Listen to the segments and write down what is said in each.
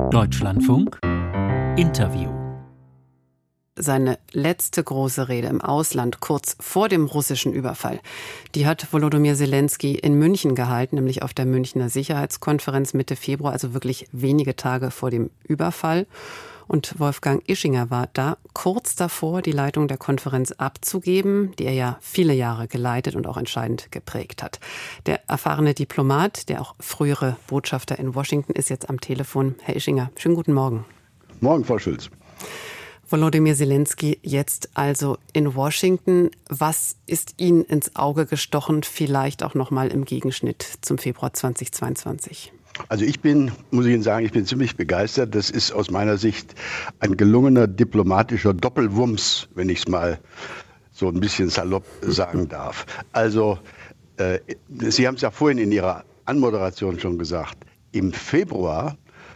Deutschlandfunk Interview. Seine letzte große Rede im Ausland kurz vor dem russischen Überfall, die hat Volodymyr Selenskyj in München gehalten, nämlich auf der Münchner Sicherheitskonferenz Mitte Februar, also wirklich wenige Tage vor dem Überfall. Und Wolfgang Ischinger war da kurz davor, die Leitung der Konferenz abzugeben, die er ja viele Jahre geleitet und auch entscheidend geprägt hat. Der erfahrene Diplomat, der auch frühere Botschafter in Washington ist, jetzt am Telefon. Herr Ischinger, schönen guten Morgen. Morgen, Frau Schulz. Volodymyr Selenskyj jetzt also in Washington. Was ist Ihnen ins Auge gestochen, vielleicht auch noch mal im Gegenschnitt zum Februar 2022? Also muss ich Ihnen sagen, ich bin ziemlich begeistert. Das ist aus meiner Sicht ein gelungener diplomatischer Doppelwumms, wenn ich es mal so ein bisschen salopp sagen darf. Also, Sie haben es ja vorhin in Ihrer Anmoderation schon gesagt. Im Februar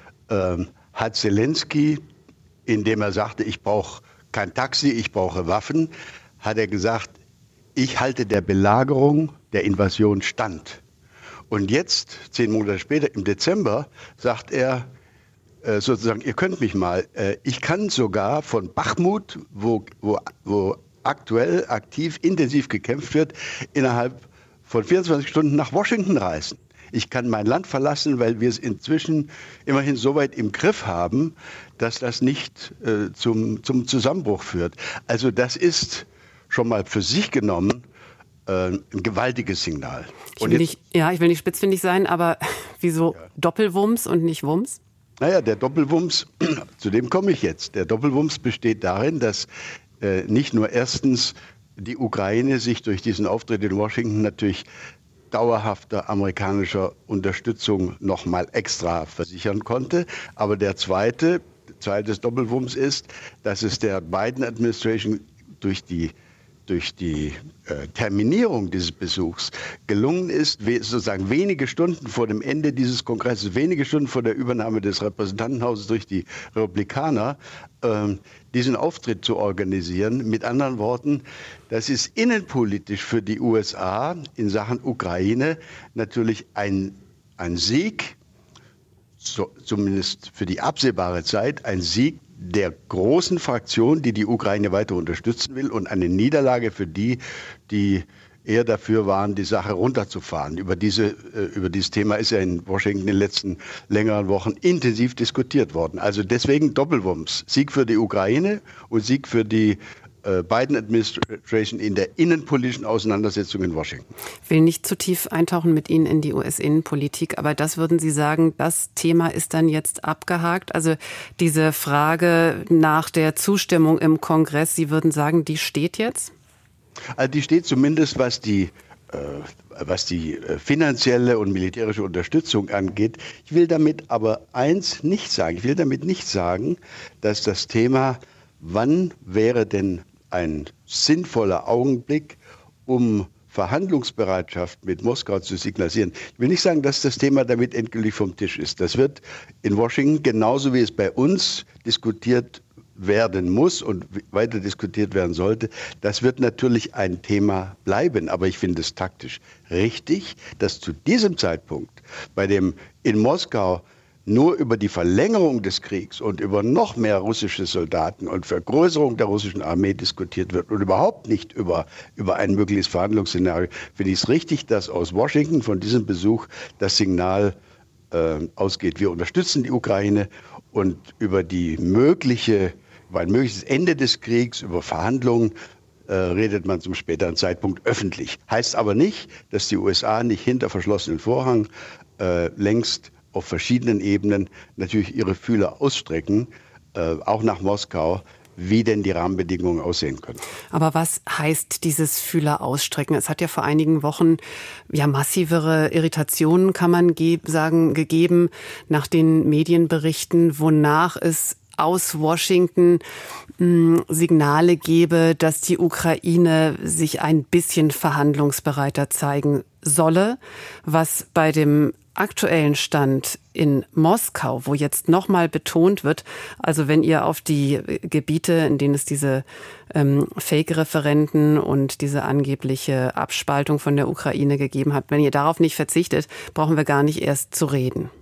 hat Selenskyj, indem er sagte, ich brauche kein Taxi, ich brauche Waffen, hat er gesagt, ich halte der Belagerung, der Invasion stand. Und jetzt, 10 Monate später, im Dezember, sagt er sozusagen, ihr könnt mich mal, ich kann sogar von Bachmut, wo aktuell aktiv, intensiv gekämpft wird, innerhalb von 24 Stunden nach Washington reisen. Ich kann mein Land verlassen, weil wir es inzwischen immerhin so weit im Griff haben, dass das nicht zum Zusammenbruch führt. Also das ist schon mal für sich genommen ein gewaltiges Signal. Ich will nicht spitzfindig sein, aber wieso Doppelwumms und nicht Wumms? Naja, der Doppelwumms, zu dem komme ich jetzt. Der Doppelwumms besteht darin, dass nicht nur erstens die Ukraine sich durch diesen Auftritt in Washington natürlich dauerhafter amerikanischer Unterstützung noch mal extra versichern konnte. Aber der zweite Teil des Doppelwumms ist, dass es der Biden-Administration durch die Terminierung dieses Besuchs gelungen ist, sozusagen wenige Stunden vor dem Ende dieses Kongresses, wenige Stunden vor der Übernahme des Repräsentantenhauses durch die Republikaner, diesen Auftritt zu organisieren. Mit anderen Worten, das ist innenpolitisch für die USA in Sachen Ukraine natürlich ein Sieg, zumindest für die absehbare Zeit, ein Sieg der großen Fraktion, die die Ukraine weiter unterstützen will, und eine Niederlage für die eher dafür waren, die Sache runterzufahren. Über dieses Thema ist ja in Washington in den letzten längeren Wochen intensiv diskutiert worden. Also deswegen Doppelwumms. Sieg für die Ukraine und Sieg für die Biden-Administration in der innenpolitischen Auseinandersetzung in Washington. Ich will nicht zu tief eintauchen mit Ihnen in die US-Innenpolitik, aber das würden Sie sagen, das Thema ist dann jetzt abgehakt? Also diese Frage nach der Zustimmung im Kongress, Sie würden sagen, die steht jetzt? Also die steht zumindest, was die finanzielle und militärische Unterstützung angeht. Ich will damit aber eins nicht sagen. Ich will damit nicht sagen, dass das Thema, wann wäre denn ein sinnvoller Augenblick, um Verhandlungsbereitschaft mit Moskau zu signalisieren. Ich will nicht sagen, dass das Thema damit endgültig vom Tisch ist. Das wird in Washington genauso wie es bei uns diskutiert werden muss und weiter diskutiert werden sollte. Das wird natürlich ein Thema bleiben. Aber ich finde es taktisch richtig, dass zu diesem Zeitpunkt, bei dem in Moskau nur über die Verlängerung des Kriegs und über noch mehr russische Soldaten und Vergrößerung der russischen Armee diskutiert wird und überhaupt nicht über ein mögliches Verhandlungsszenario, finde ich es richtig, dass aus Washington von diesem Besuch das Signal ausgeht. Wir unterstützen die Ukraine und über ein mögliches Ende des Kriegs, über Verhandlungen, redet man zum späteren Zeitpunkt öffentlich. Heißt aber nicht, dass die USA nicht hinter verschlossenen Vorhang längst auf verschiedenen Ebenen natürlich ihre Fühler ausstrecken, auch nach Moskau, wie denn die Rahmenbedingungen aussehen können. Aber was heißt dieses Fühler ausstrecken? Es hat ja vor einigen Wochen massivere Irritationen, kann man sagen, gegeben nach den Medienberichten, wonach es aus Washington Signale gebe, dass die Ukraine sich ein bisschen verhandlungsbereiter zeigen solle, was bei dem aktuellen Stand in Moskau, wo jetzt nochmal betont wird, also wenn ihr auf die Gebiete, in denen es diese Fake-Referenden und diese angebliche Abspaltung von der Ukraine gegeben hat, wenn ihr darauf nicht verzichtet, brauchen wir gar nicht erst zu reden.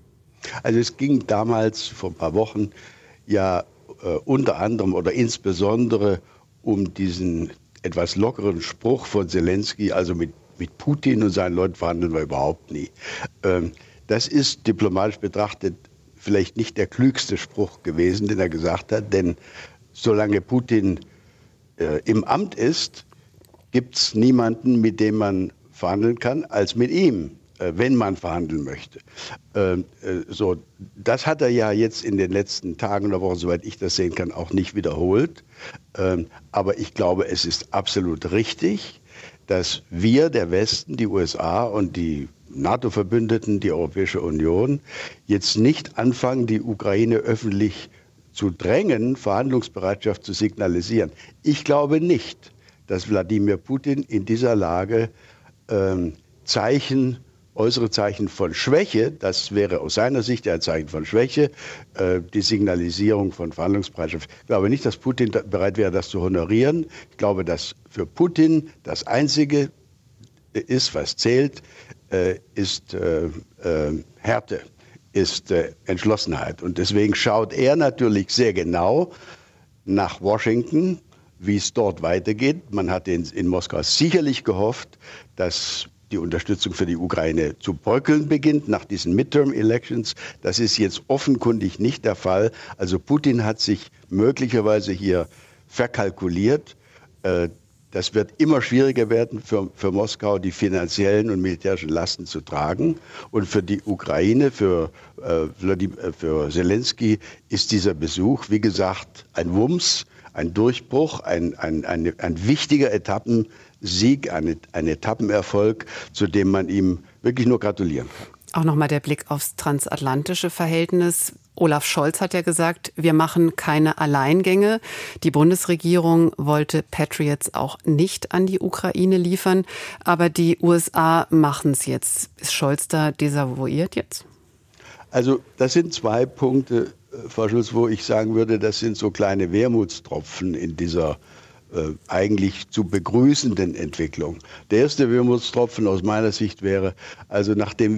Also es ging damals vor ein paar Wochen ja unter anderem oder insbesondere um diesen etwas lockeren Spruch von Zelensky, also mit Putin und seinen Leuten verhandeln wir überhaupt nie. Das ist diplomatisch betrachtet vielleicht nicht der klügste Spruch gewesen, den er gesagt hat, denn solange Putin im Amt ist, gibt es niemanden, mit dem man verhandeln kann, als mit ihm, wenn man verhandeln möchte. Das hat er ja jetzt in den letzten Tagen oder Wochen, soweit ich das sehen kann, auch nicht wiederholt. Aber ich glaube, es ist absolut richtig, dass wir, der Westen, die USA und die NATO-Verbündeten, die Europäische Union, jetzt nicht anfangen, die Ukraine öffentlich zu drängen, Verhandlungsbereitschaft zu signalisieren. Ich glaube nicht, dass Wladimir Putin in dieser Lage äußere Zeichen von Schwäche, das wäre aus seiner Sicht ein Zeichen von Schwäche, die Signalisierung von Verhandlungsbereitschaft. Ich glaube nicht, dass Putin bereit wäre, das zu honorieren. Ich glaube, dass für Putin das Einzige ist, was zählt, ist Härte, ist Entschlossenheit. Und deswegen schaut er natürlich sehr genau nach Washington, wie es dort weitergeht. Man hat in Moskau sicherlich gehofft, dass die Unterstützung für die Ukraine zu bröckeln beginnt nach diesen Midterm-Elections. Das ist jetzt offenkundig nicht der Fall. Also Putin hat sich möglicherweise hier verkalkuliert. Das wird immer schwieriger werden für Moskau, die finanziellen und militärischen Lasten zu tragen. Und für die Ukraine, für Zelensky ist dieser Besuch, wie gesagt, ein Wumms, ein Durchbruch, ein wichtiger Etappensieg, ein Etappenerfolg, zu dem man ihm wirklich nur gratulieren kann. Auch nochmal der Blick aufs transatlantische Verhältnis. Olaf Scholz hat ja gesagt, wir machen keine Alleingänge. Die Bundesregierung wollte Patriots auch nicht an die Ukraine liefern. Aber die USA machen es jetzt. Ist Scholz da desavouiert jetzt? Also das sind zwei Punkte, Frau Schulz, wo ich sagen würde, das sind so kleine Wermutstropfen in dieser eigentlich zu begrüßenden Entwicklung. Der erste Wermutstropfen aus meiner Sicht wäre, also nachdem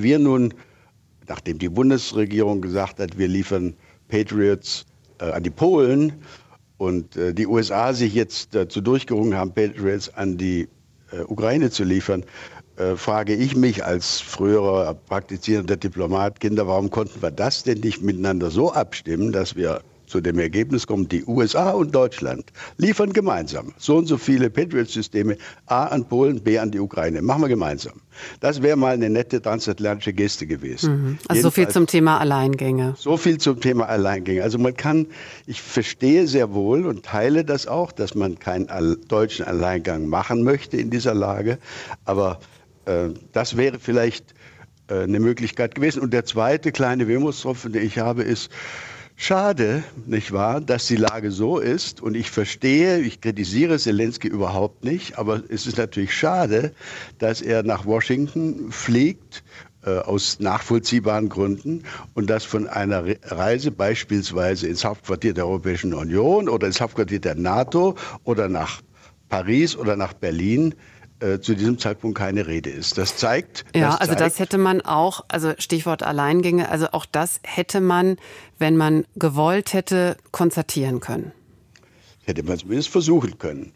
die Bundesregierung gesagt hat, wir liefern Patriots an die Polen und die USA sich jetzt dazu durchgerungen haben, Patriots an die Ukraine zu liefern, frage ich mich als früherer praktizierender Diplomat, Kinder, warum konnten wir das denn nicht miteinander so abstimmen, dass wir zu dem Ergebnis kommen, die USA und Deutschland liefern gemeinsam so und so viele Patriot-Systeme, A an Polen, B an die Ukraine. Machen wir gemeinsam. Das wäre mal eine nette transatlantische Geste gewesen. Also so viel zum Thema Alleingänge. So viel zum Thema Alleingänge. Also ich verstehe sehr wohl und teile das auch, dass man keinen deutschen Alleingang machen möchte in dieser Lage. Aber das wäre vielleicht eine Möglichkeit gewesen. Und der zweite kleine Wermutstropfen, den ich habe, ist, schade, nicht wahr, dass die Lage so ist. Und ich kritisiere Zelensky überhaupt nicht, aber es ist natürlich schade, dass er nach Washington fliegt, aus nachvollziehbaren Gründen, und dass von einer Reise beispielsweise ins Hauptquartier der Europäischen Union oder ins Hauptquartier der NATO oder nach Paris oder nach Berlin zu diesem Zeitpunkt keine Rede ist. Das zeigt... Das hätte man auch, also Stichwort Alleingänge, also auch das hätte man, wenn man gewollt hätte, konstatieren können. Hätte man zumindest versuchen können.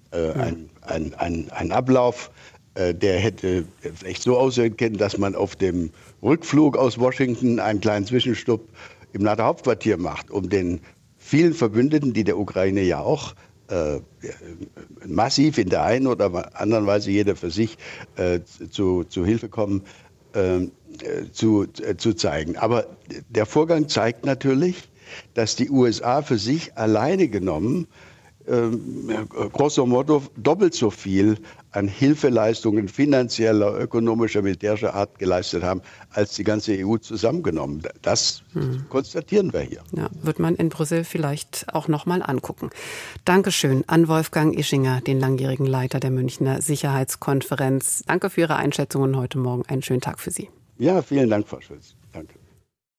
Ein Ablauf, der hätte vielleicht so aussehen können, dass man auf dem Rückflug aus Washington einen kleinen Zwischenstopp im NATO-Hauptquartier macht, um den vielen Verbündeten, die der Ukraine ja auch massiv in der einen oder anderen Weise, jeder für sich, zu Hilfe kommen, zu zeigen. Aber der Vorgang zeigt natürlich, dass die USA für sich alleine genommen grosso modo doppelt so viel an Hilfeleistungen finanzieller, ökonomischer, militärischer Art geleistet haben, als die ganze EU zusammengenommen. Das konstatieren wir hier. Ja, wird man in Brüssel vielleicht auch noch mal angucken. Dankeschön an Wolfgang Ischinger, den langjährigen Leiter der Münchner Sicherheitskonferenz. Danke für Ihre Einschätzungen heute Morgen. Einen schönen Tag für Sie. Ja, vielen Dank, Frau Schulz.